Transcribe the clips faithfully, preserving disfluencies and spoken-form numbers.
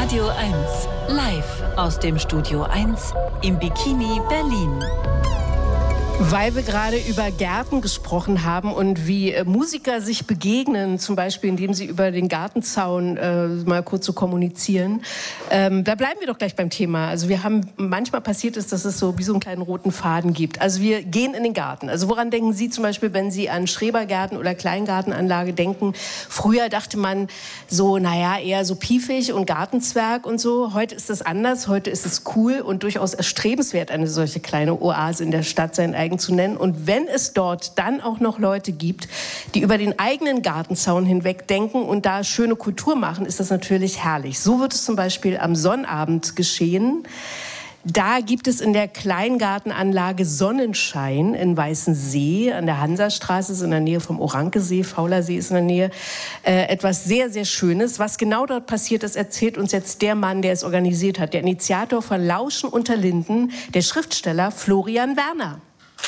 Radio eins, live aus dem Studio eins im Bikini Berlin. Weil wir gerade über Gärten gesprochen haben und wie äh, Musiker sich begegnen, zum Beispiel indem sie über den Gartenzaun äh, mal kurz so kommunizieren. Ähm, da bleiben wir doch gleich beim Thema. Also wir haben, manchmal passiert es, dass es so wie so einen kleinen roten Faden gibt. Also wir gehen in den Garten. Also woran denken Sie zum Beispiel, wenn Sie an Schrebergärten oder Kleingartenanlage denken? Früher dachte man so, naja, eher so piefig und Gartenzwerg und so. Heute ist das anders. Heute ist es cool und durchaus erstrebenswert, eine solche kleine Oase in der Stadt sein eigenes zu nennen. Und wenn es dort dann auch noch Leute gibt, die über den eigenen Gartenzaun hinweg denken und da schöne Kultur machen, ist das natürlich herrlich. So wird es zum Beispiel am Sonnabend geschehen. Da gibt es in der Kleingartenanlage Sonnenschein in Weißensee an der Hansastraße, ist in der Nähe vom Orankesee, Faulersee ist in der Nähe, äh, etwas sehr, sehr Schönes. Was genau dort passiert ist, erzählt uns jetzt der Mann, der es organisiert hat, der Initiator von Lauschen unter Linden, der Schriftsteller Florian Werner.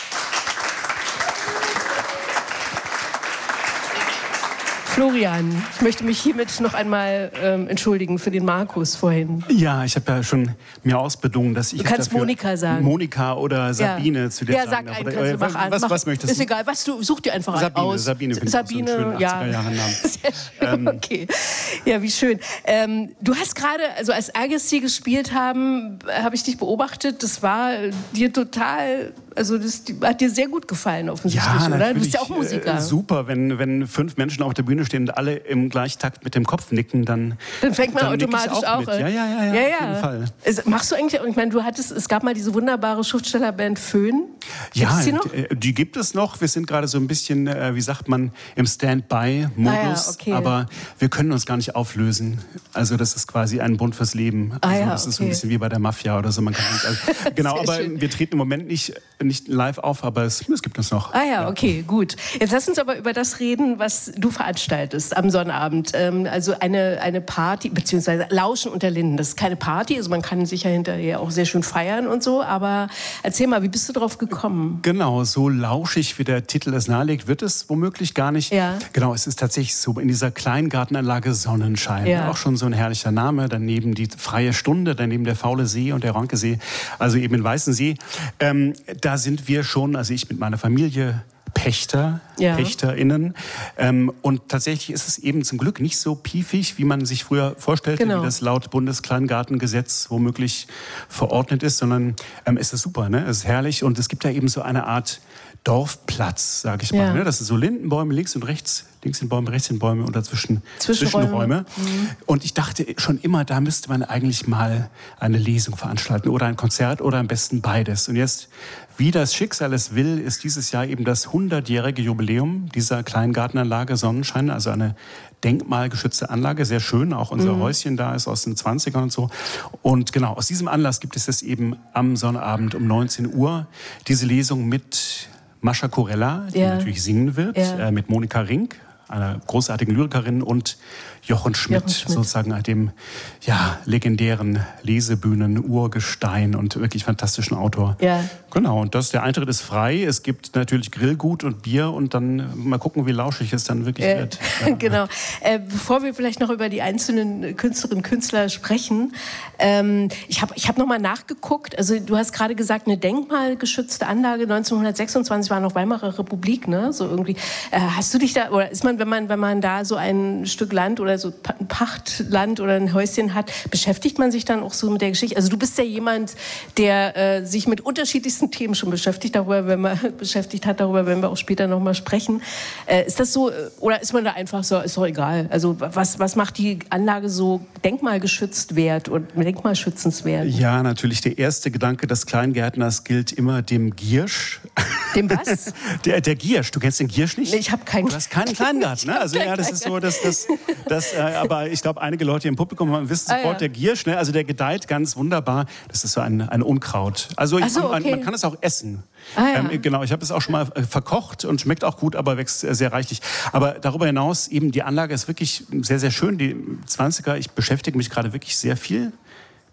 Florian, ich möchte mich hiermit noch einmal ähm, entschuldigen für den Markus vorhin. Ja, ich habe ja schon mir ausbedungen, dass ich... Du kannst Monika sagen. Monika oder Sabine ja. zu dir ja, sagen. Ja, sag einen, oder, was, an, was, mach, was möchtest du? Ist egal, was du, such dir einfach Sabine, aus. Sabine, finde Sabine, ich auch so einen schönen ja. achtziger-Jahre-Namen. Sehr schön, ähm, okay. Ja, wie schön. Ähm, du hast gerade, also als Agassi gespielt haben, habe ich dich beobachtet. Das war dir total... Also das hat dir sehr gut gefallen offensichtlich, ja, oder? Du bist ja auch Musiker. Äh, super, wenn, wenn fünf Menschen auf der Bühne stehen und alle im Gleichtakt mit dem Kopf nicken, dann Dann fängt man dann automatisch auch, auch mit. Ja, ja, ja, ja, ja, auf ja. jeden Fall. Es, machst du eigentlich, ich meine, du hattest, es gab mal diese wunderbare Schriftstellerband Föhn. Gibt's ja, die noch? Die, die gibt es noch. Wir sind gerade so ein bisschen, äh, wie sagt man, im Standby-Modus. Ah ja, okay. Aber wir können uns gar nicht auflösen. Also das ist quasi ein Bund fürs Leben. Also ah ja, das ist okay. so ein bisschen wie bei der Mafia oder so. Man kann nicht, also, genau, aber schön. Wir treten im Moment nicht, nicht live auf, aber es, es gibt uns noch. Ah ja, okay, gut. Jetzt lass uns aber über das reden, was du veranstaltest am Sonnabend. Ähm, also eine, eine Party, beziehungsweise Lauschen unter Linden. Das ist keine Party, also man kann sich ja hinterher auch sehr schön feiern und so. Aber erzähl mal, wie bist du drauf gekommen? Genau, so lauschig, wie der Titel es nahelegt, wird es womöglich gar nicht. Ja. Genau, es ist tatsächlich so in dieser Kleingartenanlage Sonnenschein. Ja. Auch schon so ein herrlicher Name. Daneben die Freie Stunde, daneben der Faule See und der Orankesee, also eben in Weißensee. Ähm, da sind wir schon, also ich mit meiner Familie, Pächter, ja. PächterInnen. Ähm, und tatsächlich ist es eben zum Glück nicht so piefig, wie man sich früher vorstellte, genau. wie das laut Bundeskleingartengesetz womöglich verordnet ist, sondern ähm, es ist super, ne? Es ist herrlich und es gibt ja eben so eine Art Dorfplatz, sage ich mal. Ja. Ne? Das sind so Lindenbäume links und rechts, links sind Bäume, rechts sind Bäume und dazwischen Zwischenräume. Zwischenräume. Mhm. Und ich dachte schon immer, da müsste man eigentlich mal eine Lesung veranstalten oder ein Konzert oder am besten beides. Und jetzt, wie das Schicksal es will, ist dieses Jahr eben das hundertjährige Jubiläum dieser Kleingartenanlage Sonnenschein, also eine denkmalgeschützte Anlage, sehr schön, auch unser mhm. Häuschen da ist aus den zwanzigern und so. Und genau, aus diesem Anlass gibt es jetzt eben am Sonnabend um neunzehn Uhr diese Lesung mit Mascha Kurella, die ja. natürlich singen wird, ja. äh, mit Monika Rink, einer großartigen Lyrikerin, und Jochen Schmidt, Jochen Schmidt. sozusagen dem ja, legendären Lesebühnen-Urgestein und wirklich fantastischen Autor. Ja. Genau, und das, der Eintritt ist frei. Es gibt natürlich Grillgut und Bier und dann mal gucken, wie lauschig es dann wirklich äh, wird. Ja. Genau. Äh, bevor wir vielleicht noch über die einzelnen Künstlerinnen und Künstler sprechen, ähm, ich habe ich hab noch mal nachgeguckt. Also du hast gerade gesagt, eine denkmalgeschützte Anlage, neunzehnhundertsechsundzwanzig war noch Weimarer Republik, ne? So irgendwie. Äh, hast du dich da, oder ist man, wenn man, wenn man da so ein Stück Land oder so ein Pachtland oder ein Häuschen hat, beschäftigt man sich dann auch so mit der Geschichte? Also du bist ja jemand, der äh, sich mit unterschiedlichsten Themen schon beschäftigt, darüber, wenn man beschäftigt hat, darüber werden wir auch später noch mal sprechen. Äh, ist das so, oder ist man da einfach so, ist doch egal? Also was, was macht die Anlage so denkmalgeschützt wert und denkmalschützenswert? Ja, natürlich der erste Gedanke des Kleingärtners gilt immer dem Giersch. Dem was? Der, der Giersch, du kennst den Giersch nicht? Nee, ich habe keinen. Du hast keinen Kleingarten, ne? Also ja, das ist so, dass das, das äh, aber ich glaube, einige Leute im Publikum wissen sofort, ah, ja. der Giersch, ne? Also der gedeiht ganz wunderbar. Das ist so ein, ein Unkraut. Also ich, so, okay. man, man kann es auch essen. Ah, ja. ähm, genau, ich habe es auch schon mal äh, verkocht und schmeckt auch gut, aber wächst äh, sehr reichlich. Aber darüber hinaus, eben die Anlage ist wirklich sehr, sehr schön. Die zwanziger, ich beschäftige mich gerade wirklich sehr viel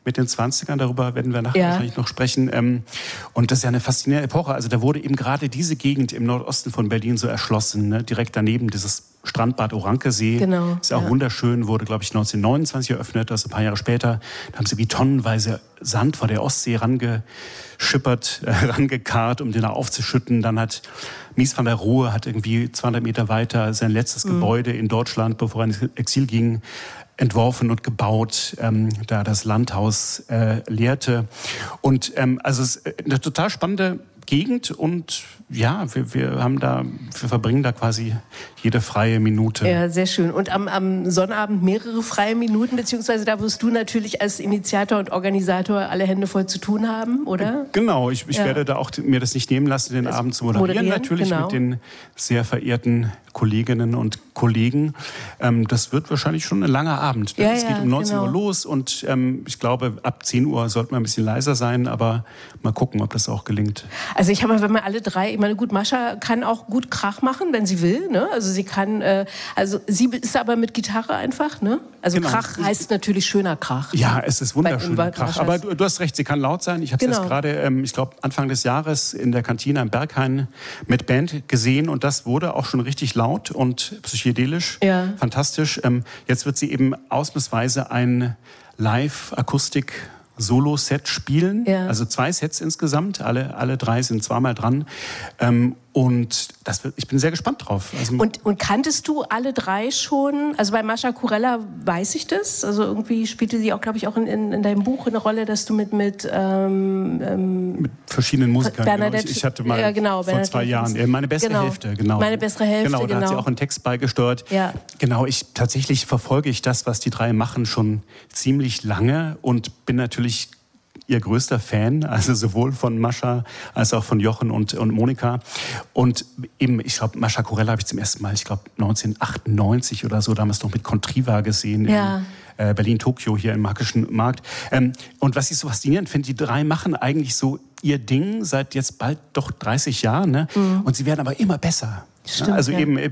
mit den zwanzigern, darüber werden wir nachher ja. wahrscheinlich noch sprechen. Ähm, und das ist ja eine faszinierende Epoche. Also da wurde eben gerade diese Gegend im Nordosten von Berlin so erschlossen, ne? Direkt daneben dieses Strandbad Orankesee. Genau, ist auch ja. wunderschön, wurde, glaube ich, neunzehnhundertneunundzwanzig eröffnet. Das ein paar Jahre später. Da haben sie wie tonnenweise Sand vor der Ostsee rangeschippert, äh, rangekarrt, um den da aufzuschütten. Dann hat Mies van der Rohe hat irgendwie zweihundert Meter weiter sein letztes mhm. Gebäude in Deutschland, bevor er ins Exil ging, entworfen und gebaut, ähm, da das Landhaus äh, lehrte. Und ähm, also es ist eine total spannende Gegend und ja, wir, wir haben da, wir verbringen da quasi jede freie Minute. Ja, sehr schön. Und am, am Sonnabend mehrere freie Minuten, beziehungsweise da wirst du natürlich als Initiator und Organisator alle Hände voll zu tun haben, oder? Genau, ich, ich ja. werde da auch mir das nicht nehmen lassen, den das Abend zu moderieren, moderieren natürlich genau. mit den sehr verehrten Kolleginnen und Kollegen. Ähm, das wird wahrscheinlich schon ein langer Abend. Ne? Ja, es geht ja, um neunzehn genau. Uhr los und ähm, ich glaube, ab zehn Uhr sollte man ein bisschen leiser sein, aber mal gucken, ob das auch gelingt. Also ich habe, wenn wir alle drei, ich meine, gut, Mascha kann auch gut Krach machen, wenn sie will, ne? Also sie kann, äh, also sie ist aber mit Gitarre einfach, ne? Also Genau. Krach heißt natürlich schöner Krach. Ja, es ist wunderschöner Krach. Maschas. Aber du, du hast recht, sie kann laut sein. Ich habe Genau. es gerade, ähm, ich glaube, Anfang des Jahres in der Kantine am Berghain mit Band gesehen und das wurde auch schon richtig laut und psychedelisch. Ja. Fantastisch. Ähm, jetzt wird sie eben ausnahmsweise ein Live-Akustik Solo-Set spielen, Ja. also zwei Sets insgesamt, alle, alle drei sind zweimal dran ähm, und das wird, ich bin sehr gespannt drauf. Also, Und, und kanntest du alle drei schon? Also bei Mascha Kurella weiß ich das, also irgendwie spielte sie auch, glaube ich, auch in, in, in deinem Buch eine Rolle, dass du mit, mit, ähm, ähm, mit verschiedenen Musikern. Bernadette, genau. Ich, ich hatte mal ja, genau, vor zwei Jahren äh, meine bessere genau. Hälfte, genau. Meine bessere Hälfte, genau. Da genau. hat sie auch einen Text beigesteuert. Ja. Genau, ich tatsächlich verfolge ich das, was die drei machen, schon ziemlich lange und bin natürlich ihr größter Fan, also sowohl von Mascha als auch von Jochen und, und Monika. Und eben, ich glaube, Mascha Kurella habe ich zum ersten Mal, ich glaube, neunzehnhundertachtundneunzig oder so, damals noch mit Contriva gesehen. Ja. In, äh, Berlin-Tokio hier im Märkischen Markt. Ähm, und was ich so faszinierend finde, die drei machen eigentlich so ihr Ding seit jetzt bald doch dreißig Jahren. Ne? Mhm. Und sie werden aber immer besser. Stimmt, ja, also ja. eben, äh,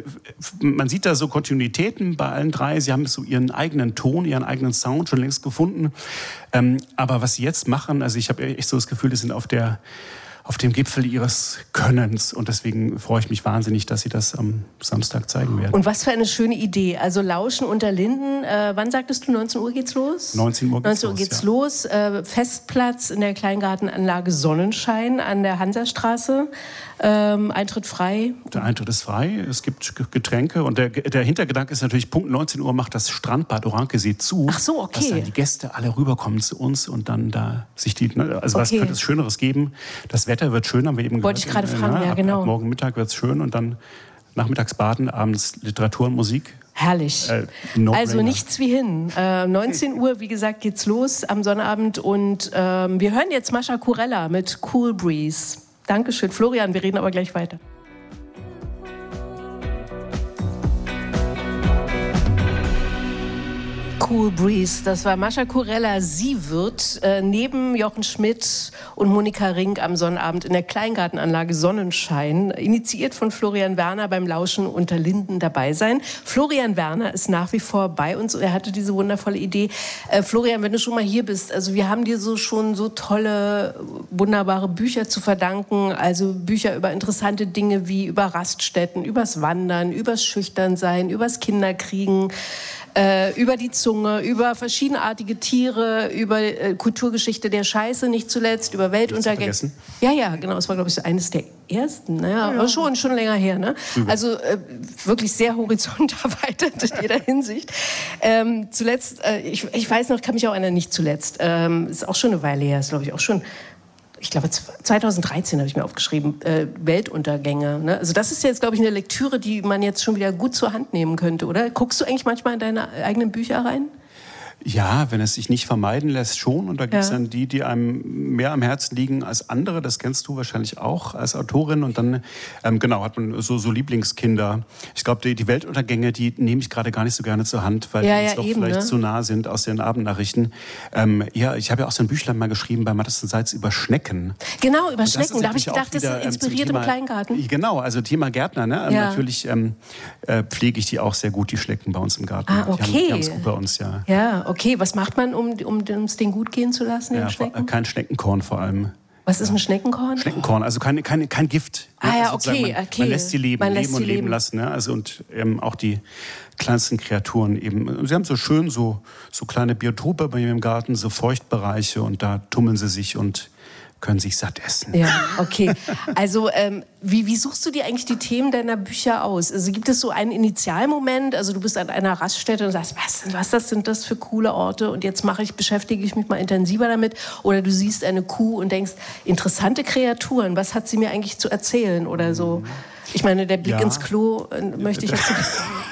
man sieht da so Kontinuitäten bei allen drei. Sie haben so ihren eigenen Ton, ihren eigenen Sound schon längst gefunden. Ähm, aber was sie jetzt machen, also ich habe echt so das Gefühl, die sind auf der auf dem Gipfel ihres Könnens. Und deswegen freue ich mich wahnsinnig, dass Sie das am Samstag zeigen werden. Und was für eine schöne Idee. Also Lauschen unter Linden. Äh, wann sagtest du, neunzehn Uhr geht's los? neunzehn Uhr geht's neunzehn Uhr geht's los. los. Äh, Festplatz in der Kleingartenanlage Sonnenschein an der Hansastraße. Ähm, Eintritt frei. Der Eintritt ist frei, es gibt Getränke und der, der Hintergedanke ist natürlich, Punkt neunzehn Uhr macht das Strandbad Orankesee zu. Ach so, okay. Dass dann die Gäste alle rüberkommen zu uns und dann da sich die, also was Okay. könnte es Schöneres geben? Das Wetter wird schön, haben wir eben Wollte gehört. ich gerade fragen, ja, ab, genau. Ab morgen Mittag wird es schön und dann nachmittags baden, abends Literatur und Musik. Herrlich. Äh, no also brainer. nichts wie hin. Äh, neunzehn Uhr, wie gesagt, geht's los am Sonnabend und ähm, wir hören jetzt Mascha Kurella mit Cool Breeze. Dankeschön, Florian, wir reden aber gleich weiter. Cool Breeze, das war Mascha Kurella. Sie wird äh, neben Jochen Schmidt und Monika Rink am Sonnabend in der Kleingartenanlage Sonnenschein, initiiert von Florian Werner, beim Lauschen unter Linden dabei sein. Florian Werner ist nach wie vor bei uns und er hatte diese wundervolle Idee. Äh, Florian, wenn du schon mal hier bist, also wir haben dir so schon so tolle, wunderbare Bücher zu verdanken, also Bücher über interessante Dinge wie über Raststätten, übers Wandern, übers Schüchternsein, übers Kinderkriegen, äh, über die Zunge, über verschiedenartige Tiere, über äh, Kulturgeschichte der Scheiße nicht zuletzt, über Weltuntergänge. Ja, ja, genau, das war, glaube ich, so eines der ersten, ne? Ja, aber schon, schon länger her. Ne? Also äh, wirklich sehr horizonterweitert in jeder Hinsicht. Ähm, zuletzt, äh, ich, ich weiß noch, kann mich auch erinnern, nicht zuletzt, ähm, ist auch schon eine Weile her, ist glaube ich auch schon, ich glaube zweitausenddreizehn habe ich mir aufgeschrieben, äh, Weltuntergänge. Ne? Also das ist jetzt, glaube ich, eine Lektüre, die man jetzt schon wieder gut zur Hand nehmen könnte, oder? Guckst du eigentlich manchmal in deine eigenen Bücher rein? Ja, wenn es sich nicht vermeiden lässt, schon. Und da gibt es Ja. dann die, die einem mehr am Herzen liegen als andere. Das kennst du wahrscheinlich auch als Autorin. Und dann, ähm, genau, hat man so, so Lieblingskinder. Ich glaube, die, die Weltuntergänge, die nehme ich gerade gar nicht so gerne zur Hand, weil Ja, die uns ja, doch eben, vielleicht ne? zu nah sind aus den Abendnachrichten. Ähm, ja, ich habe ja auch so ein Büchlein mal geschrieben bei Mattes Seitz über Schnecken. Genau, über Und das Schnecken. ist Da habe ich natürlich auch gedacht, das wieder, ist ähm, zum inspiriert Thema- im Kleingarten. Genau, also Thema Gärtner. Ne? Ähm, Ja. Natürlich ähm, äh, pflege ich die auch sehr gut, die Schnecken bei uns im Garten. Ah, Die haben, okay. die haben es gut bei uns, ja. Ja, okay. Was macht man, um, um es denen gut gehen zu lassen, den Ja, Schnecken? kein Schneckenkorn vor allem. Was ist ein Schneckenkorn? Schneckenkorn, also keine, keine, kein Gift. Ah ja, also okay, man, okay. Man lässt sie leben, Man lässt leben und sie leben leben. lassen. Ne? Also und ähm, auch die kleinsten Kreaturen eben. Sie haben so schön so, so kleine Biotope bei mir im Garten, so Feuchtbereiche und da tummeln sie sich und können sich satt essen. Ja, okay. Also ähm, wie, wie suchst du dir eigentlich die Themen deiner Bücher aus? Also gibt es so einen Initialmoment, also du bist an einer Raststätte und sagst, was, was das sind das für coole Orte und jetzt mache ich, beschäftige ich mich mal intensiver damit, oder du siehst eine Kuh und denkst, interessante Kreaturen, was hat sie mir eigentlich zu erzählen oder so? Ich meine, der Blick Ja. ins Klo äh, möchte ich jetzt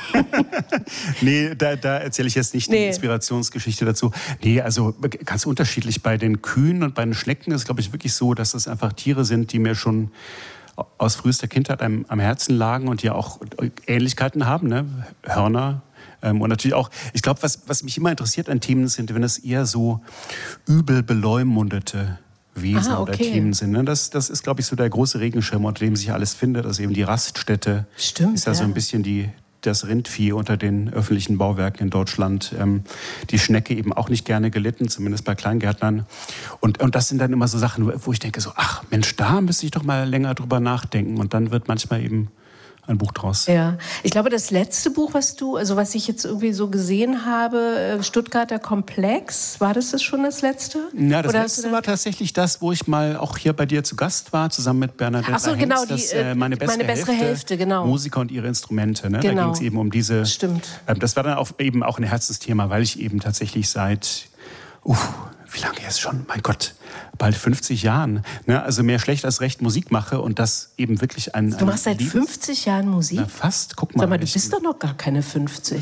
Nee, da, da erzähle ich jetzt nicht Nee. die Inspirationsgeschichte dazu. Nee, also ganz unterschiedlich. Bei den Kühen und bei den Schnecken ist, glaube ich, wirklich so, dass das einfach Tiere sind, die mir schon aus frühester Kindheit am, am Herzen lagen und die auch Ähnlichkeiten haben, ne? Hörner. Ähm, und natürlich auch, ich glaube, was, was mich immer interessiert an Themen sind, wenn es eher so übel beleumundete Wesen Ah, oder okay. Themen sind. Ne? Das, das ist, glaube ich, so der große Regenschirm, unter dem sich alles findet. Also eben die Raststätte. Stimmt, ist ja, so ja. ein bisschen die, das Rindvieh unter den öffentlichen Bauwerken in Deutschland. Ähm, die Schnecke eben auch nicht gerne gelitten, zumindest bei Kleingärtnern. Und, und das sind dann immer so Sachen, wo ich denke so, ach Mensch, da müsste ich doch mal länger drüber nachdenken. Und dann wird manchmal eben ein Buch draus. Ja, ich glaube, das letzte Buch, was du, also was ich jetzt irgendwie so gesehen habe, Stuttgarter Komplex, war das das schon das letzte? Ja, das Oder hast du letzte da- war tatsächlich das, wo ich mal auch hier bei dir zu Gast war, zusammen mit Bernadette Ach so, Hengst, genau, die, das, äh, äh, meine bessere, meine bessere Hälfte, genau. Musiker und ihre Instrumente. Ne? Genau. Da ging es eben um diese... Stimmt. Ähm, das war dann auch eben auch ein Herzensthema, weil ich eben tatsächlich seit... Uff, wie lange jetzt schon? Mein Gott, bald fünfzig Jahren. Ne? Also mehr schlecht als recht Musik mache und das eben wirklich ein... Du machst seit fünfzig Jahren Musik? Na, fast, guck mal. Sag mal, du ich- bist doch noch gar keine fünfzig.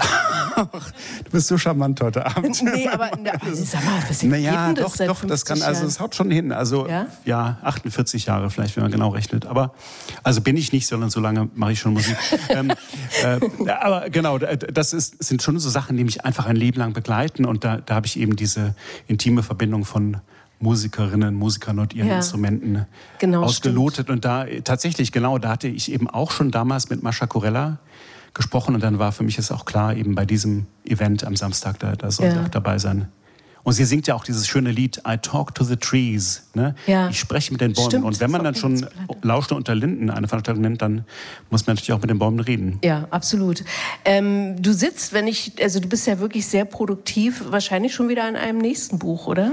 Du bist so charmant heute Abend. Nee, aber na, sag mal, was Naja, geht denn das doch, seit doch, das kann, fünfzig also Jahren? es haut schon hin. Also Ja? ja, achtundvierzig Jahre vielleicht, wenn man genau rechnet. Aber also bin ich nicht, sondern so lange mache ich schon Musik. ähm, äh, aber genau, das ist, sind schon so Sachen, die mich einfach ein Leben lang begleiten. Und da, da habe ich eben diese intime Verbindung von Musikerinnen, Musikern und ihren Ja. Instrumenten Genau, ausgelotet. Und da tatsächlich, genau, da hatte ich eben auch schon damals mit Mascha Corella gesprochen. Und dann war für mich es auch klar, eben bei diesem Event am Samstag, da, da sollte Ja. auch dabei sein. Und sie singt ja auch dieses schöne Lied I Talk to the Trees. Ne? Ja. Ich spreche mit den Bäumen. Stimmt, und wenn man das dann ist auch schon ganz Lauschte unter Linden eine Veranstaltung nennt, dann muss man natürlich auch mit den Bäumen reden. Ja, absolut. Ähm, du sitzt, wenn ich, also du bist ja wirklich sehr produktiv, wahrscheinlich schon wieder an einem nächsten Buch, oder?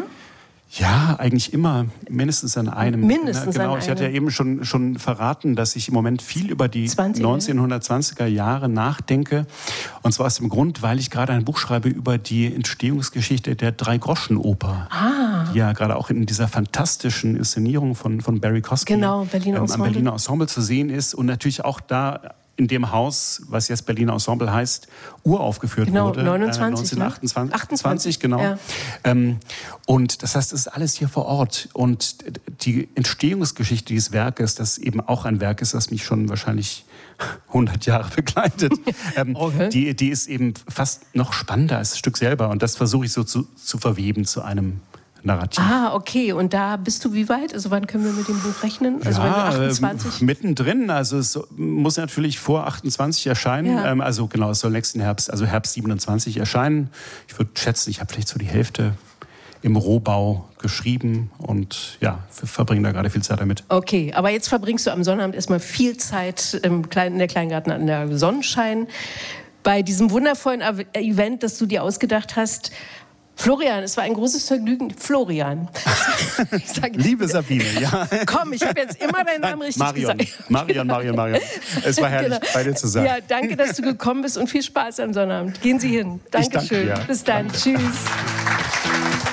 Ja, eigentlich immer mindestens an einem. Mindestens genau, an ich hatte ja einem. eben schon, schon verraten, dass ich im Moment viel über die zwanziger? neunzehnhundertzwanziger Jahre nachdenke. Und zwar aus dem Grund, weil ich gerade ein Buch schreibe über die Entstehungsgeschichte der Drei-Groschen-Oper. Ah. Die ja gerade auch in dieser fantastischen Inszenierung von, von Barry Kosky Genau, Berliner ähm, am Ensemble. Berliner Ensemble zu sehen ist. Und natürlich auch da in dem Haus, was jetzt Berliner Ensemble heißt, uraufgeführt Genau, wurde. neunundzwanzig, äh, ne? neunzehnhundertachtundzwanzig, achtundzwanzig, genau. ja. Ähm, und das heißt, es ist alles hier vor Ort. Und die Entstehungsgeschichte dieses Werkes, das eben auch ein Werk ist, das mich schon wahrscheinlich hundert Jahre begleitet, ähm, Okay. die, die ist eben fast noch spannender als das Stück selber. Und das versuche ich so zu, zu verweben zu einem Narrativ. Ah, okay. Und da bist du wie weit? Also wann können wir mit dem Buch rechnen? Also wenn du Ja, achtundzwanzig? ähm, mittendrin. Also es muss natürlich vor achtundzwanzig erscheinen. Ja. Ähm, also genau, es soll nächsten Herbst, also Herbst siebenundzwanzig erscheinen. Ich würde schätzen, ich habe vielleicht so die Hälfte im Rohbau geschrieben und ja, wir verbringen da gerade viel Zeit damit. Okay, aber jetzt verbringst du am Sonnabend erstmal viel Zeit im Klein, in der Kleingarten an der Sonnenschein. Bei diesem wundervollen Event, das du dir ausgedacht hast. Florian, es war ein großes Vergnügen. Florian. Ich sag, Liebe Sabine, ja. komm, ich habe jetzt immer deinen Namen richtig Marion, gesagt. Marion, Marion, Marion. Es war herrlich, Genau. bei dir zu sein. Ja, danke, dass du gekommen bist und viel Spaß am Sonnabend. Gehen Sie hin. Ich danke Dankeschön. dir. Bis dann. Danke. Tschüss.